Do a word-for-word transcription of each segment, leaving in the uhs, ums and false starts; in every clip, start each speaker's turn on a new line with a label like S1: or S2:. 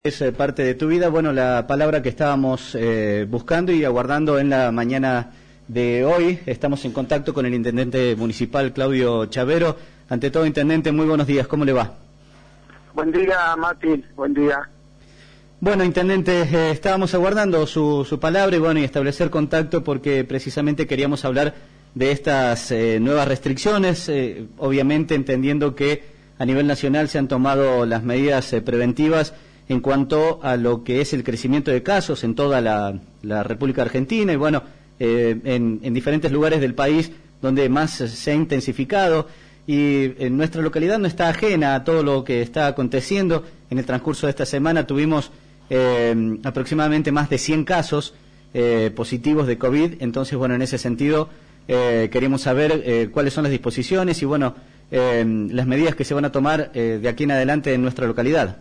S1: Es eh, parte de tu vida. Bueno, la palabra que estábamos eh, buscando y aguardando en la mañana de hoy. Estamos en contacto con el intendente municipal, Claudio Chavero. Ante todo, intendente, muy buenos días. ¿Cómo le va?
S2: Buen día, Mati. Buen día.
S1: Bueno, intendente, eh, estábamos aguardando su, su palabra y bueno, y establecer contacto porque precisamente queríamos hablar de estas eh, nuevas restricciones, eh, obviamente entendiendo que a nivel nacional se han tomado las medidas eh, preventivas en cuanto a lo que es el crecimiento de casos en toda la, la República Argentina y bueno, eh, en, en diferentes lugares del país donde más se ha intensificado y en nuestra localidad no está ajena a todo lo que está aconteciendo. En el transcurso de esta semana tuvimos eh, aproximadamente más de cien casos eh, positivos de COVID, entonces bueno, en ese sentido eh, queremos saber eh, cuáles son las disposiciones y bueno, eh, las medidas que se van a tomar eh, de aquí en adelante en nuestra localidad.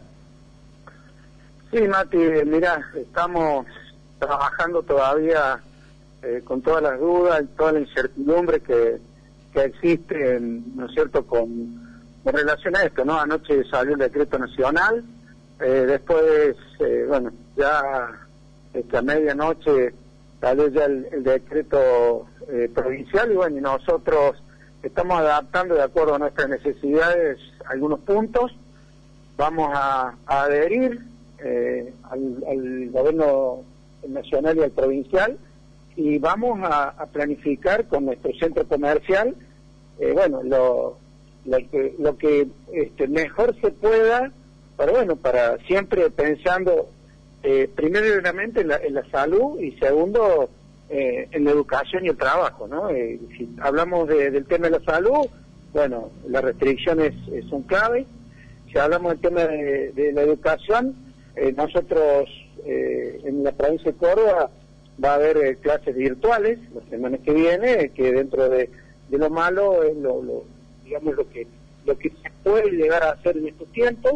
S2: Sí, Mati, mira, estamos trabajando todavía eh, con todas las dudas y toda la incertidumbre que, que existe, ¿no es cierto?, con, con relación a esto, ¿no? Anoche salió el decreto nacional, eh, después, eh, bueno, ya este, a medianoche salió ya el, el decreto eh, provincial y bueno, y nosotros estamos adaptando de acuerdo a nuestras necesidades algunos puntos, vamos a, a adherir Eh, al, al gobierno nacional y al provincial y vamos a, a planificar con nuestro centro comercial eh, bueno lo, lo que, lo que este, mejor se pueda, pero bueno, para siempre pensando eh, primeramente en la, en la salud y segundo eh, en la educación y el trabajo, ¿no? Eh, si hablamos de, del tema de la salud, bueno, las restricciones eh, son clave. Si hablamos del tema de, de la educación, Eh, nosotros eh, en la provincia de Córdoba va a haber eh, clases virtuales la semana que viene, que dentro de, de lo malo es lo, lo digamos lo que lo que se puede llegar a hacer en estos tiempos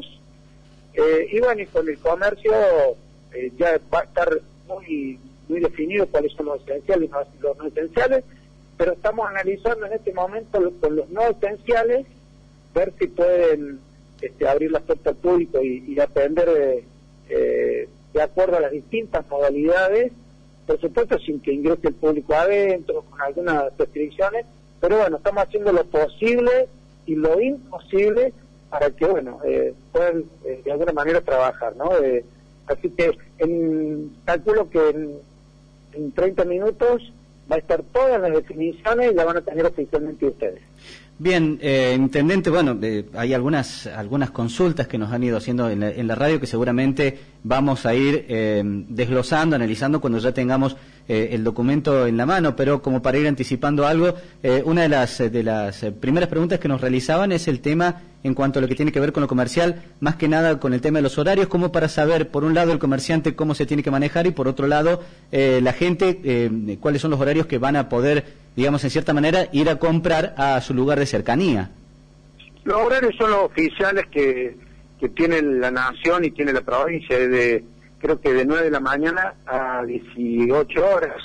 S2: eh, y bueno, y con el comercio eh, ya va a estar muy muy definido cuáles son los esenciales y los no esenciales, pero estamos analizando en este momento los, con los no esenciales ver si pueden este, abrir las puertas al público y, y atender eh, Eh, de acuerdo a las distintas modalidades, por supuesto sin que ingrese el público adentro, con algunas restricciones, pero bueno, estamos haciendo lo posible y lo imposible para que, bueno, eh, puedan eh, de alguna manera trabajar, ¿no? Eh, así que en, calculo que en, en treinta minutos va a estar todas las definiciones y la van a tener oficialmente ustedes.
S1: Bien, eh, intendente, bueno, eh, hay algunas algunas consultas que nos han ido haciendo en la, en la radio que seguramente vamos a ir eh, desglosando, analizando cuando ya tengamos eh, el documento en la mano, pero como para ir anticipando algo, eh, una de las de las primeras preguntas que nos realizaban es el tema en cuanto a lo que tiene que ver con lo comercial, más que nada con el tema de los horarios, como para saber, por un lado, el comerciante cómo se tiene que manejar y por otro lado, eh, la gente, eh, cuáles son los horarios que van a poder, digamos, en cierta manera, ir a comprar a su lugar de cercanía.
S2: Los horarios son los oficiales que, que tiene la nación y tiene la provincia, de creo que de nueve de la mañana a dieciocho horas.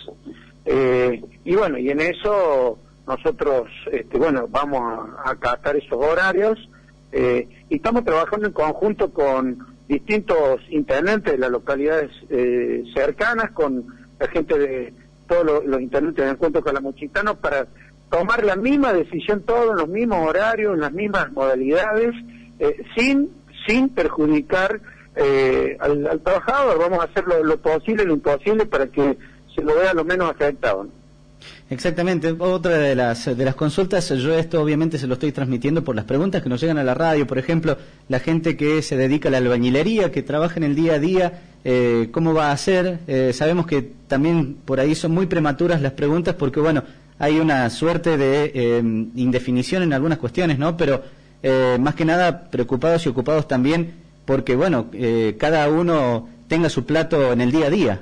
S2: Eh, y bueno, y en eso nosotros, este, bueno, vamos a acatar esos horarios eh, y estamos trabajando en conjunto con distintos intendentes de las localidades eh, cercanas, con la gente de todos los, los intendentes de Encuentro Calamuchitano para tomar la misma decisión, todos en los mismos horarios, en las mismas modalidades, eh, sin sin perjudicar eh, al, al trabajador. Vamos a hacer lo, lo posible y lo imposible para que se lo vea lo menos afectado, ¿no?
S1: Exactamente, otra de las de las consultas, yo esto obviamente se lo estoy transmitiendo por las preguntas que nos llegan a la radio, por ejemplo, la gente que se dedica a la albañilería, que trabaja en el día a día, eh, ¿cómo va a hacer? Eh, sabemos que también por ahí son muy prematuras las preguntas porque, bueno, hay una suerte de eh, indefinición en algunas cuestiones, ¿no? Pero eh, más que nada preocupados y ocupados también porque, bueno, eh, cada uno tenga su plato en el día a día.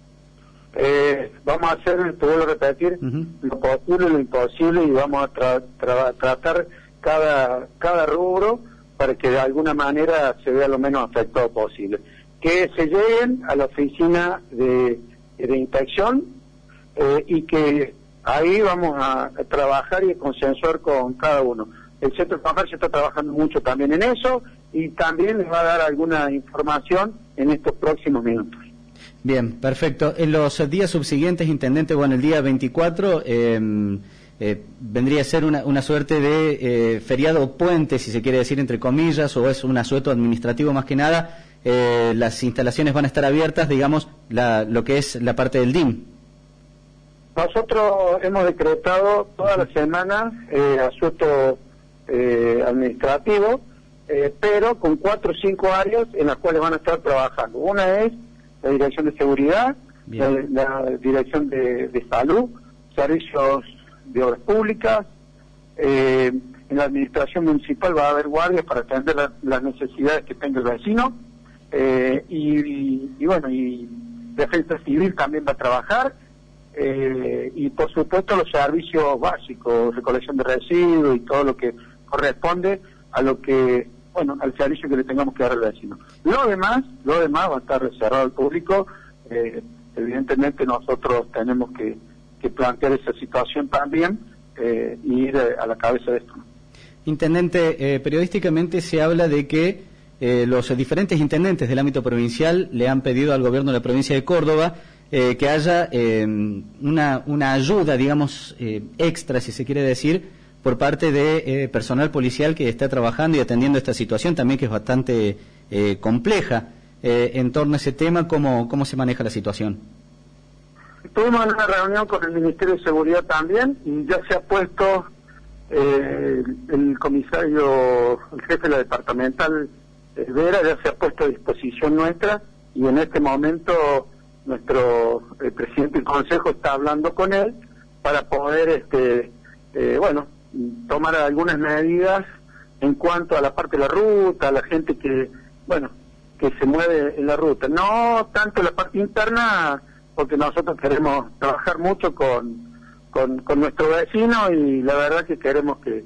S2: Eh, vamos a hacer, te vuelvo a repetir, uh-huh. lo posible, lo imposible y vamos a tra tra tratar cada cada rubro para que de alguna manera se vea lo menos afectado posible. Que se lleguen a la oficina de, de inspección eh, y que ahí vamos a, a trabajar y a consensuar con cada uno. El centro de comercio está trabajando mucho también en eso y también les va a dar alguna información en estos próximos minutos.
S1: Bien, perfecto. En los días subsiguientes, intendente, bueno, el día veinticuatro eh, eh, vendría a ser una, una suerte de eh, feriado o puente, si se quiere decir entre comillas, o es un asueto administrativo más que nada. Eh, las instalaciones van a estar abiertas, digamos, la, lo que es la parte del D I M.
S2: Nosotros hemos decretado toda la semana eh, asueto eh, administrativo, eh, pero con cuatro o cinco áreas en las cuales van a estar trabajando. Una es la Dirección de Seguridad, la, la Dirección de, de Salud, Servicios de Obras Públicas. Eh, en la Administración Municipal va a haber guardias para atender la, las necesidades que tenga el vecino. Eh, y, y, y bueno, y Defensa Civil también va a trabajar. Eh, y por supuesto los servicios básicos, recolección de residuos y todo lo que corresponde a lo que, bueno, al servicio que le tengamos que dar al vecino. Lo demás, lo demás va a estar reservado al público. Eh, evidentemente nosotros tenemos que, que plantear esa situación también eh, y ir a la cabeza de esto.
S1: Intendente, eh, periodísticamente se habla de que eh, los diferentes intendentes del ámbito provincial le han pedido al gobierno de la provincia de Córdoba Eh, que haya eh, una, una ayuda, digamos, eh, extra, si se quiere decir, por parte de eh, personal policial que está trabajando y atendiendo esta situación también, que es bastante eh, compleja. Eh, en torno a ese tema, ¿cómo, cómo se maneja la situación?
S2: Tuvimos una reunión con el Ministerio de Seguridad también, y ya se ha puesto eh, el comisario, el jefe de la departamental, eh, Vera, ya se ha puesto a disposición nuestra, y en este momento nuestro eh, presidente del Consejo está hablando con él para poder, este, eh, bueno, tomar algunas medidas en cuanto a la parte de la ruta, a la gente que, bueno, que se mueve en la ruta. No tanto la parte interna, porque nosotros queremos trabajar mucho con, con, con nuestro vecino, y la verdad que queremos que,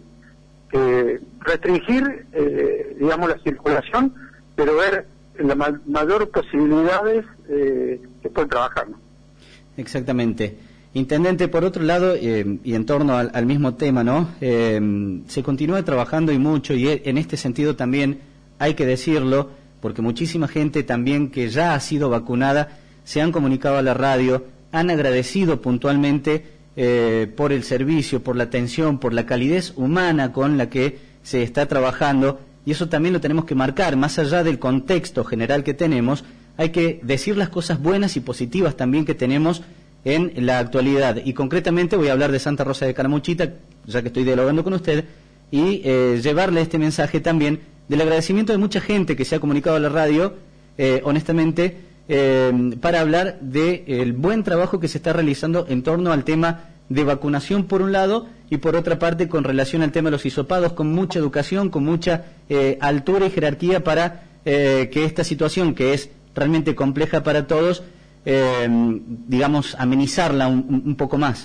S2: que restringir, eh, digamos, la circulación, pero ver la ma mayor posibilidades eh, que pueden trabajar, ¿no?
S1: Exactamente. Intendente, por otro lado, eh, y en torno al, al mismo tema, ¿no? Eh, se continúa trabajando y mucho, y en este sentido también hay que decirlo, porque muchísima gente también que ya ha sido vacunada se han comunicado a la radio, han agradecido puntualmente eh, por el servicio, por la atención, por la calidez humana con la que se está trabajando. Y eso también lo tenemos que marcar, más allá del contexto general que tenemos, hay que decir las cosas buenas y positivas también que tenemos en la actualidad. Y concretamente voy a hablar de Santa Rosa de Calamuchita, ya que estoy dialogando con usted, y eh, llevarle este mensaje también del agradecimiento de mucha gente que se ha comunicado a la radio, eh, honestamente, eh, para hablar del buen trabajo que se está realizando en torno al tema de vacunación por un lado, y por otra parte con relación al tema de los hisopados, con mucha educación, con mucha eh, altura y jerarquía para eh, que esta situación, que es realmente compleja para todos, eh, digamos, amenizarla un, un poco más.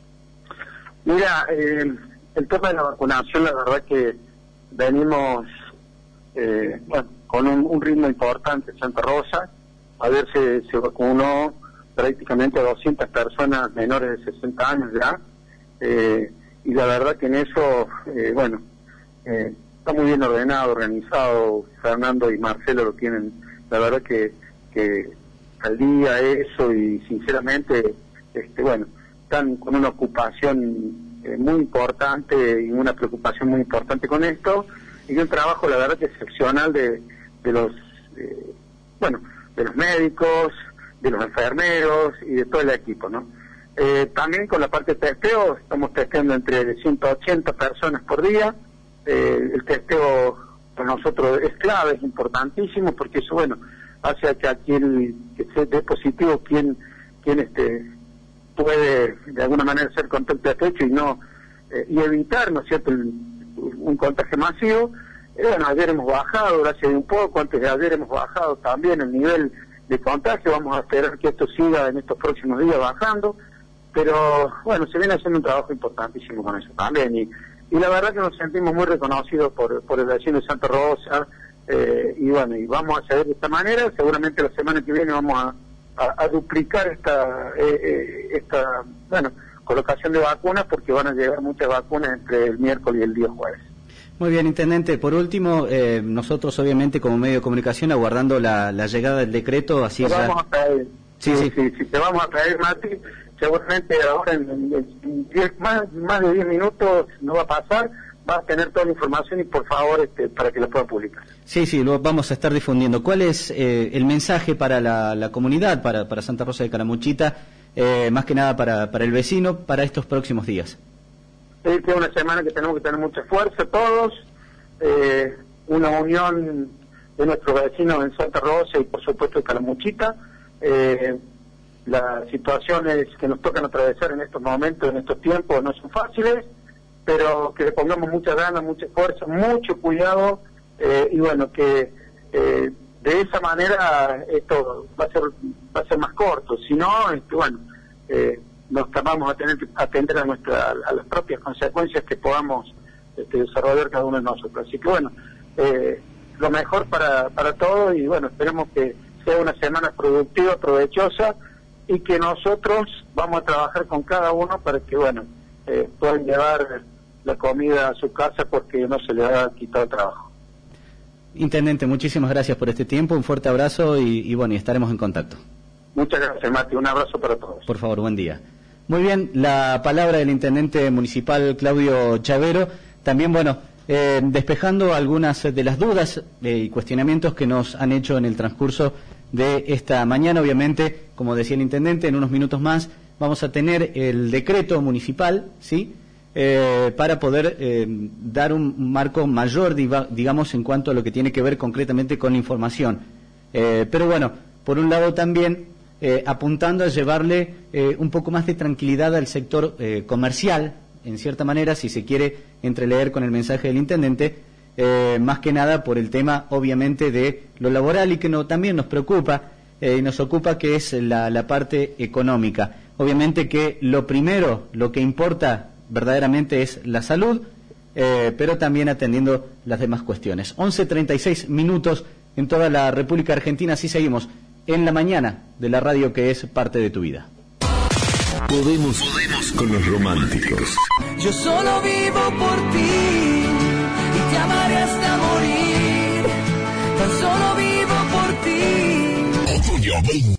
S2: Mira, eh, el tema de la vacunación, la verdad que venimos eh, bueno, con un, un ritmo importante en Santa Rosa. A ver, se, se vacunó prácticamente a doscientas personas menores de sesenta años ya, eh, y la verdad que en eso, eh, bueno, eh, está muy bien ordenado, organizado. Fernando y Marcelo lo tienen, la verdad que, que al día eso, y sinceramente, este, bueno, están con una ocupación eh, muy importante y una preocupación muy importante con esto, y un trabajo, la verdad que excepcional de, de los, eh, bueno, de los médicos, de los enfermeros y de todo el equipo, ¿no? Eh, también con la parte de testeo, estamos testeando entre ciento ochenta personas por día. Eh, el testeo para nosotros es clave, es importantísimo, porque eso, bueno, hace que aquí el que se dé positivo quien, quien este, puede de alguna manera ser contacto estrecho y no eh, y evitar, ¿no es cierto?, el, un contagio masivo. Eh, bueno, ayer hemos bajado, gracias a un poco, antes de ayer hemos bajado también el nivel de contagio. Vamos a esperar que esto siga en estos próximos días bajando, pero bueno, se viene haciendo un trabajo importantísimo con eso también, y, y la verdad que nos sentimos muy reconocidos por, por el vecino de Santa Rosa, eh, y bueno, y vamos a seguir de esta manera. Seguramente la semana que viene vamos a, a, a duplicar esta, eh, eh, esta, bueno, colocación de vacunas, porque van a llegar muchas vacunas entre el miércoles y el día jueves.
S1: Muy bien, intendente. Por último, eh, nosotros obviamente como medio de comunicación aguardando la, la llegada del decreto, así
S2: te
S1: ya...
S2: vamos a traer,
S1: sí, sí,
S2: sí, sí, sí, te vamos a traer, Mati, seguramente ahora en, en, en diez, más, más de diez minutos no va a pasar, vas a tener toda la información y por favor este, para que lo pueda publicar.
S1: Sí, sí, lo vamos a estar difundiendo. ¿Cuál es eh, el mensaje para la, la comunidad, para, para Santa Rosa de Calamuchita, eh, más que nada para, para el vecino, para estos próximos días?
S2: Esta es una semana que tenemos que tener mucha fuerza todos, eh, una unión de nuestros vecinos en Santa Rosa y por supuesto en Calamuchita. Eh, las situaciones que nos tocan atravesar en estos momentos, en estos tiempos, no son fáciles, pero que le pongamos mucha ganas, mucha fuerza, mucho cuidado, eh, y bueno, que eh, de esa manera esto va a ser va a ser más corto. Si no, este, bueno, eh, nos vamos a tener que atender a nuestra a las propias consecuencias que podamos este, desarrollar cada uno de nosotros. Así que bueno, eh, lo mejor para, para todos y bueno, esperemos que sea una semana productiva, provechosa y que nosotros vamos a trabajar con cada uno para que bueno, eh, puedan llevar la comida a su casa porque no se les ha quitado el trabajo.
S1: Intendente, muchísimas gracias por este tiempo, un fuerte abrazo y, y bueno, y estaremos en contacto.
S2: Muchas gracias, Mati, un abrazo para todos.
S1: Por favor, buen día. Muy bien, la palabra del intendente municipal Claudio Chavero, también, bueno, eh, despejando algunas de las dudas eh, y cuestionamientos que nos han hecho en el transcurso de esta mañana. Obviamente, como decía el intendente, en unos minutos más vamos a tener el decreto municipal, ¿sí?, eh, para poder eh, dar un marco mayor, digamos, en cuanto a lo que tiene que ver concretamente con la información. Eh, pero bueno, por un lado también Eh, apuntando a llevarle eh, un poco más de tranquilidad al sector eh, comercial, en cierta manera, si se quiere entreleer con el mensaje del intendente, eh, más que nada por el tema, obviamente, de lo laboral y que no, también nos preocupa eh, y nos ocupa, que es la, la parte económica. Obviamente que lo primero, lo que importa verdaderamente es la salud, eh, pero también atendiendo las demás cuestiones. once treinta y seis minutos en toda la República Argentina, así seguimos en la mañana de la radio que es parte de tu vida.
S3: Podemos, Podemos con los románticos.
S4: Yo solo vivo por ti y te amaré hasta morir. Tan solo vivo por ti.